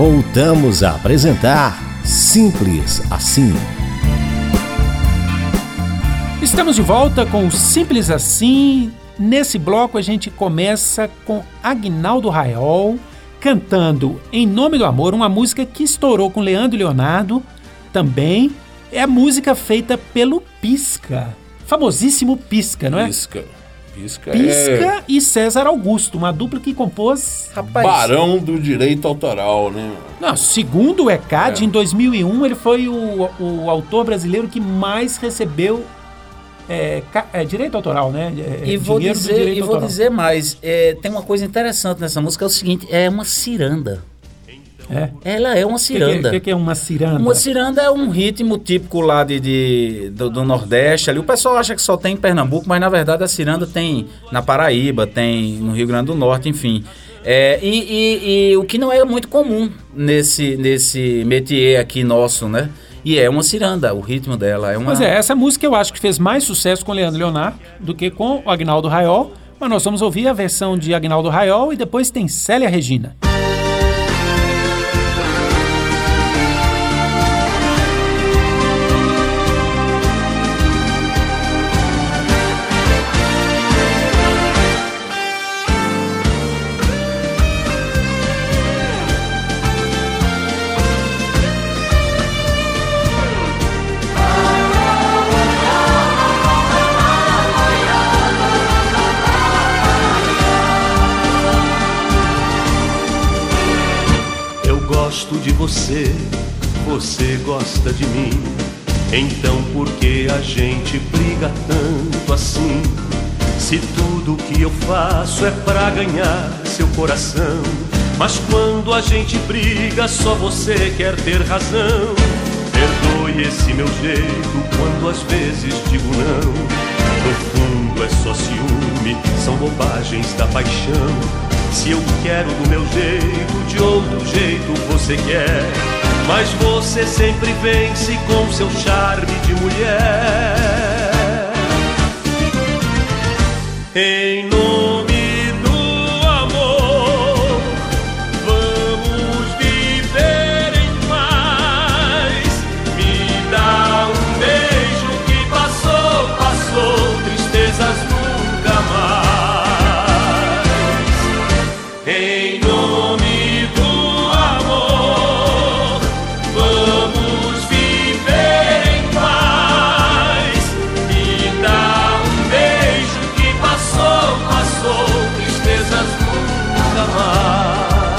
Voltamos a apresentar Simples Assim. Estamos de volta com o Simples Assim. Nesse bloco a gente começa com Aguinaldo Raiol cantando Em Nome do Amor, uma música que estourou com Leandro e Leonardo. Também é a música feita pelo Pisca, famosíssimo Pisca, não é? Pisca e César Augusto, uma dupla que compôs... Barão do direito autoral, né? Não, segundo o ECAD, em 2001, ele foi o autor brasileiro que mais recebeu direito autoral, né? E vou dizer mais, tem uma coisa interessante nessa música, é o seguinte, é uma ciranda. Ela é uma ciranda. O que é uma ciranda? Uma ciranda é um ritmo típico lá do Nordeste. Ali o pessoal acha que só tem em Pernambuco, mas na verdade a ciranda tem na Paraíba, tem no Rio Grande do Norte, enfim. E o que não é muito comum nesse métier aqui nosso, né? E é uma ciranda, o ritmo dela é uma... Pois é, essa música eu acho que fez mais sucesso com Leandro e Leonardo do que com o Aguinaldo Raiol. Mas nós vamos ouvir a versão de Aguinaldo Raiol e depois tem Célia Regina. Gosto de você, você gosta de mim. Então por que a gente briga tanto assim? Se tudo que eu faço é pra ganhar seu coração, mas quando a gente briga só você quer ter razão. Perdoe esse meu jeito quando às vezes digo não. No fundo é só ciúme, são bobagens da paixão. Se eu quero do meu jeito, de outro jeito você quer, mas você sempre vence com seu charme de mulher. Em nome do amor, vamos viver em paz. Me dá um beijo que passou, tristezas nunca mais. Em nome do amor, vamos viver em paz. Me dá um beijo que passou, tristezas nunca mais.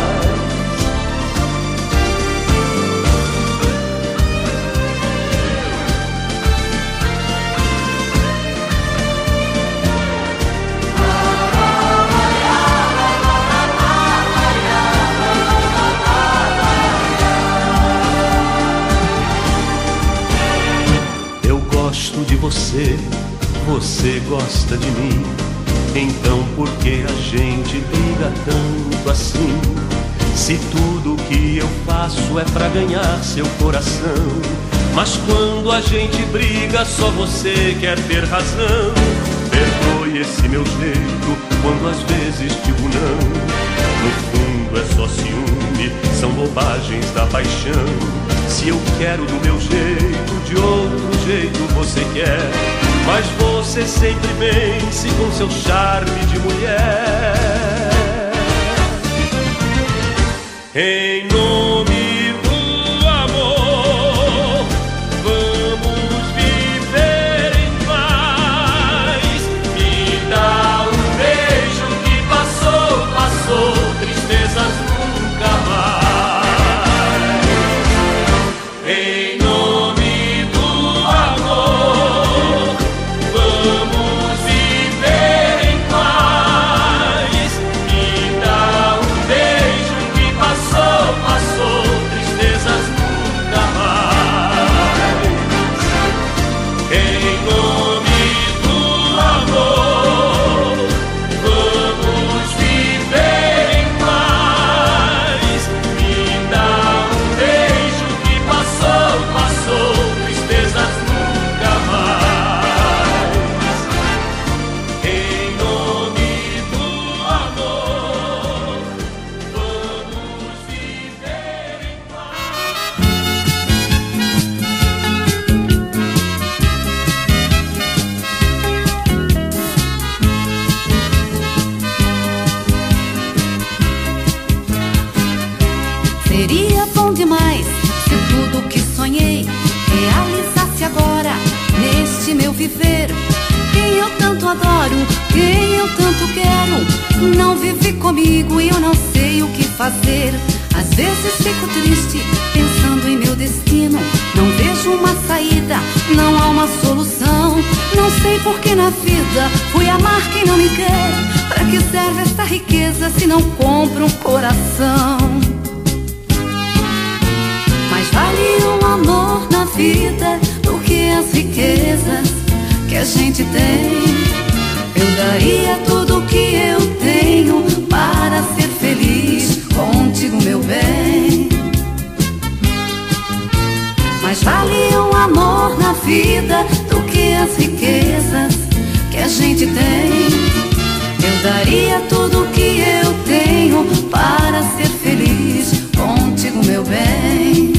Gosto de você, você gosta de mim. Então por que a gente briga tanto assim? Se tudo que eu faço é pra ganhar seu coração, mas quando a gente briga só você quer ter razão. Perdoe esse meu jeito quando às vezes digo não. No fundo é só ciúme, são bobagens da paixão. Se eu quero do meu jeito, de outro jeito você quer, mas você sempre vence com seu charme de mulher. Em nome do amor, vamos viver em paz. Me dá um beijo que passou, tristezas nunca mais. Em nome do amor, vamos viver em paz. Me dá um beijo que passou, viver. Quem eu tanto adoro, quem eu tanto quero, não vive comigo e eu não sei o que fazer. Às vezes fico triste, pensando em meu destino. Não vejo uma saída, não há uma solução. Não sei por que na vida fui amar quem não me quer. Pra que serve esta riqueza se não compra um coração? Mais vale um amor na vida do que as riquezas que a gente tem. Eu daria tudo que eu tenho para ser feliz contigo, meu bem. Mais vale um amor na vida do que as riquezas que a gente tem. Eu daria tudo que eu tenho para ser feliz contigo, meu bem.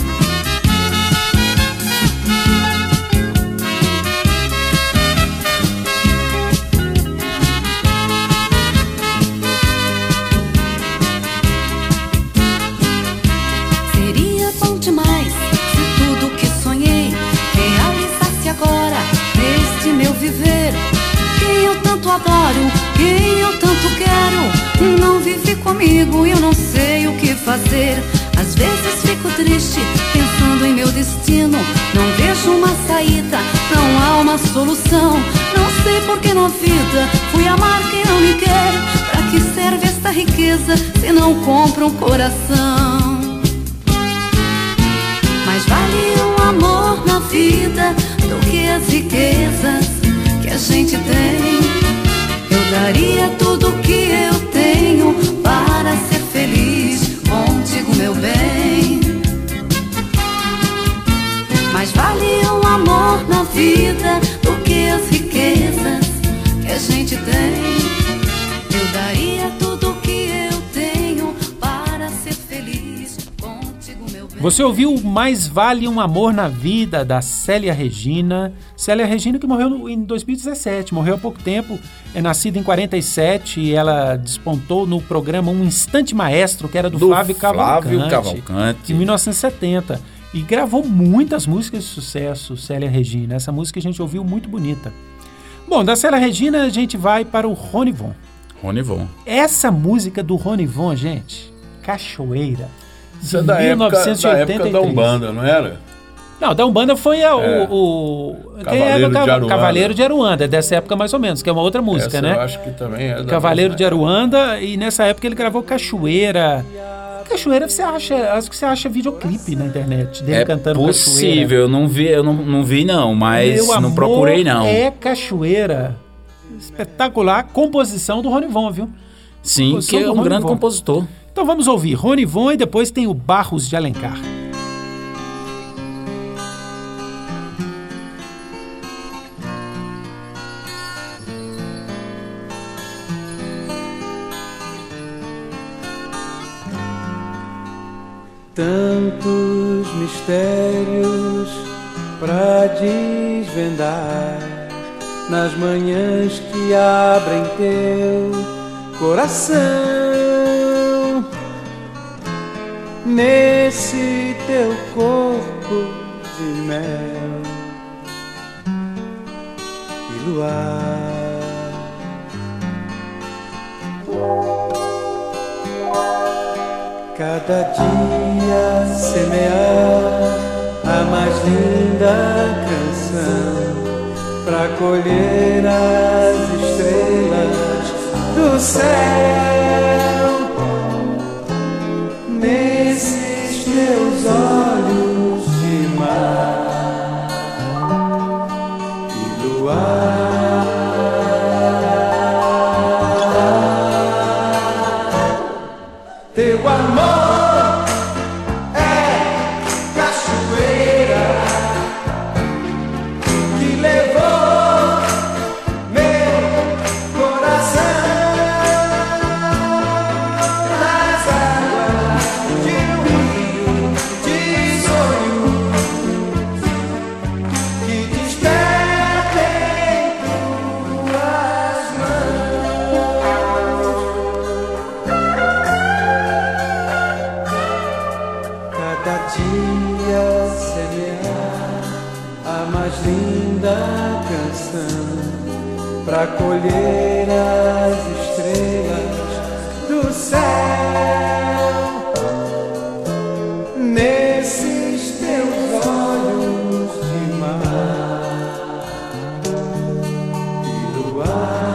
Seria bom demais se tudo que sonhei realizasse agora neste meu viver. Quem eu tanto adoro, quem eu tanto quero, não vive comigo e eu não sei o que fazer. Às vezes fico triste, pensando em meu destino. Não vejo uma saída, não há uma solução. Não sei por que na vida fui amar quem não me quer. Pra que serve esta riqueza se não compra um coração? Mais vale um amor na vida do que as riquezas que a gente tem. Eu daria tudo que eu tenho para ser feliz contigo, meu bem. Mais vale um amor na vida do que as riquezas que a gente tem. Eu daria tudo que eu tenho para ser feliz contigo, meu bem. Você ouviu Mais Vale um Amor na Vida, da Célia Regina. Célia Regina, que morreu em 2017, morreu há pouco tempo, é nascida em 47 e ela despontou no programa Um Instante Maestro, que era do Flávio Cavalcante, em 1970. E gravou muitas músicas de sucesso, Célia Regina. Essa música a gente ouviu muito bonita. Bom, da Célia Regina a gente vai para o Ronivon. Ronivon. Essa música do Ronivon, gente, Cachoeira. Isso é da época da Umbanda, não era? Não, da Umbanda foi Cavaleiro de Aruanda, dessa época mais ou menos, que é uma outra música, né? Eu acho que também é da Cavaleiro de Aruanda, e nessa época ele gravou Cachoeira. Cachoeira, acho que você acha videoclipe na internet dele cantando Cachoeira. É possível, eu não vi não, mas Meu não procurei não. É Cachoeira. Espetacular composição do Ronivon, viu? Sim, composição que é um grande compositor. Então vamos ouvir Ronivon e depois tem o Barros de Alencar. Tantos mistérios pra desvendar nas manhãs que abrem teu coração, nesse teu corpo de mel e luar. Cada dia semear a mais linda canção pra colher as estrelas do céu, nesses teus olhos de mar e luar. Teu amor é cachoeira que levou meu coração nas águas de um rio de sonhos que desperta em tuas mãos. canção pra colher as estrelas do céu. Nesses teus olhos de mar e luar.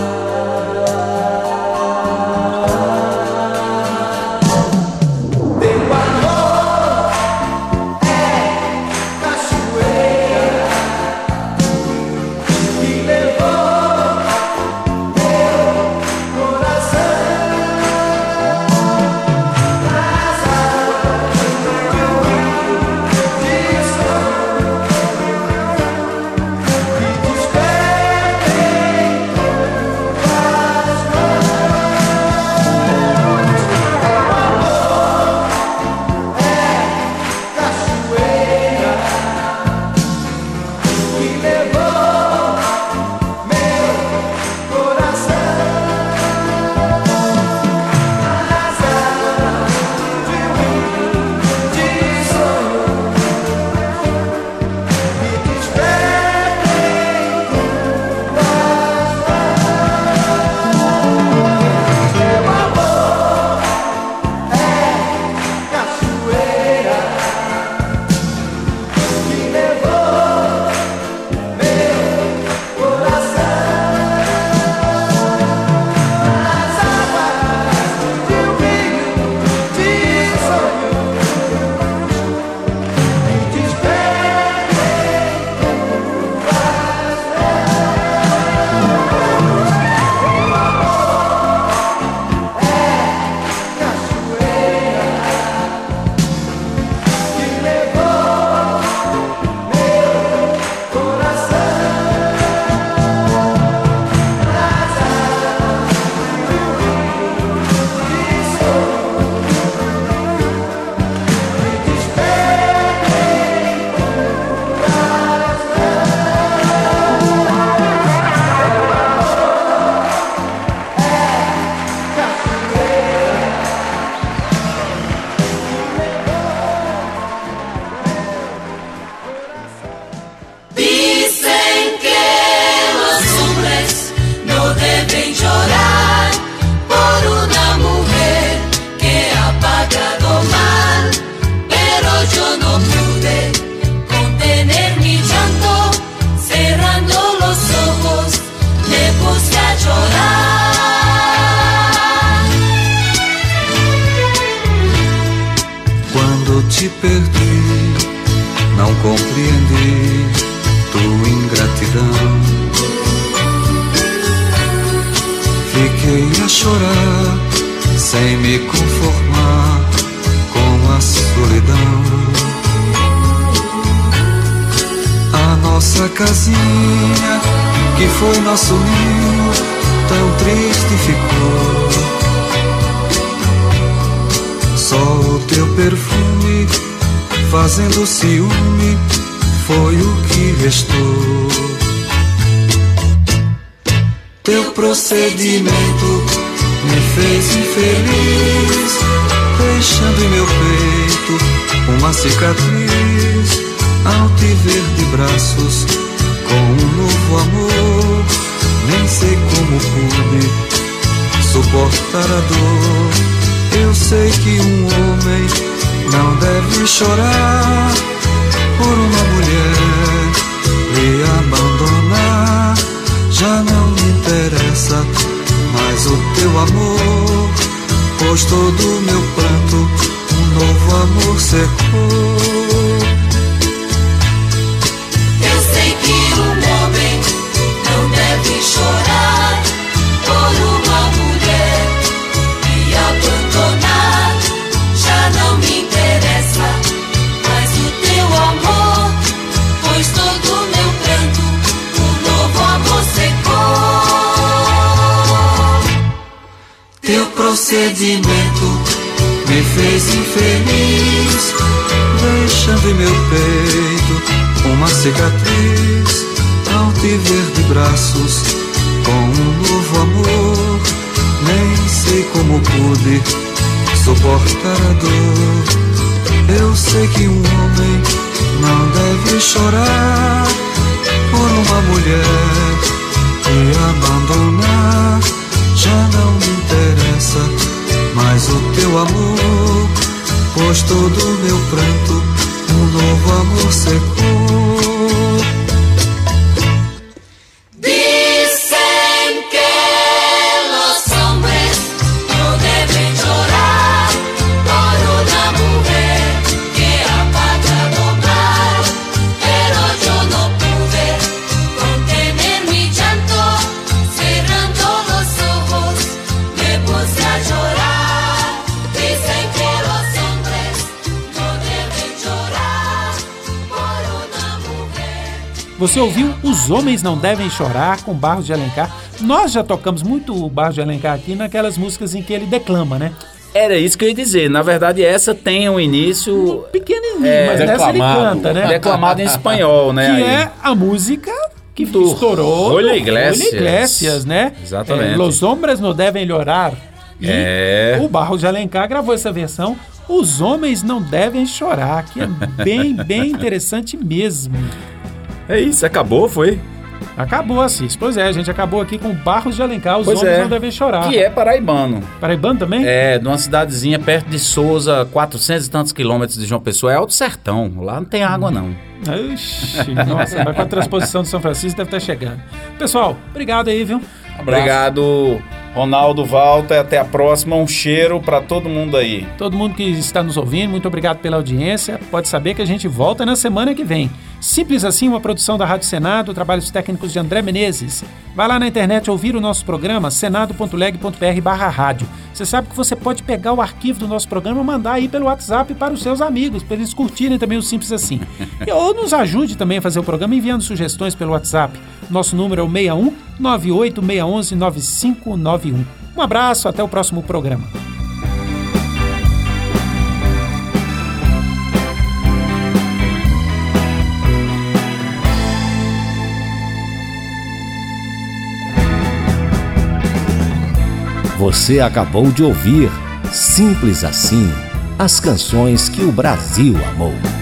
te perdi, não compreendi tua ingratidão. Fiquei a chorar, sem me conformar com a solidão. A nossa casinha, que foi nosso ninho, tão triste ficou. Só o teu perfume, fazendo ciúme, foi o que restou. Teu procedimento me fez infeliz, deixando em meu peito uma cicatriz. Ao te ver de braços com um novo amor, nem sei como pude suportar a dor. Eu sei que um homem não deve chorar por uma mulher lhe abandonar. Já não me interessa mais o teu amor, pois todo o meu pranto um novo amor secou. Eu sei que um homem não deve chorar por uma mulher me abandonar. Já não me interessa mais o teu amor, pois todo o meu pranto um novo amor secou. Teu procedimento me fez infeliz, deixando em meu peito uma cicatriz. Ao te ver de braços com um novo amor, nem sei como pude suportar a dor. Eu sei que um homem não deve chorar por uma mulher. E abandonar já não me interessa, mas o teu amor pôs todo o meu pranto, um novo amor secou. Dicen que los hombres no deben llorar por una mujer que ha pagado mal, pero yo no pude contener mi llanto, cerrando los ojos me puse a llorar. Dicen que los hombres no deben llorar por una mujer. Você ouviu Os Homens Não Devem Chorar, com Barros de Alencar. Nós já tocamos muito o Barros de Alencar aqui naquelas músicas em que ele declama, né? Era isso que eu ia dizer. Na verdade, essa tem um início... Pequenininho, mas nessa ele canta, né? Declamado em espanhol, né? Que é a música que estourou Julio Iglesias, né? Exatamente. Los Hombres Não Devem Llorar. E o Barros de Alencar gravou essa versão, Os Homens Não Devem Chorar, que é bem interessante mesmo. É isso, acabou, foi? Acabou, Assis. Pois é, a gente acabou aqui com Barros de Alencar, Os Pois Homens é. Não Devem Chorar. Que é paraibano. Paraibano também? É, de uma cidadezinha perto de Souza, 400 e tantos quilômetros de João Pessoa. É Alto Sertão, lá não tem água não. Ixi, nossa, mas com a transposição de São Francisco deve estar chegando. Pessoal, obrigado aí, viu? Obrigado, Ronaldo, Walter, até a próxima. Um cheiro pra todo mundo aí. Todo mundo que está nos ouvindo, muito obrigado pela audiência. Pode saber que a gente volta na semana que vem. Simples Assim, uma produção da Rádio Senado, trabalhos técnicos de André Menezes. Vai lá na internet ouvir o nosso programa, senado.leg.br/rádio. Você sabe que você pode pegar o arquivo do nosso programa e mandar aí pelo WhatsApp para os seus amigos, para eles curtirem também o Simples Assim. Ou nos ajude também a fazer o programa enviando sugestões pelo WhatsApp. Nosso número é o 61 98 611 9591. Um abraço, até o próximo programa. Você acabou de ouvir Simples Assim, as canções que o Brasil amou.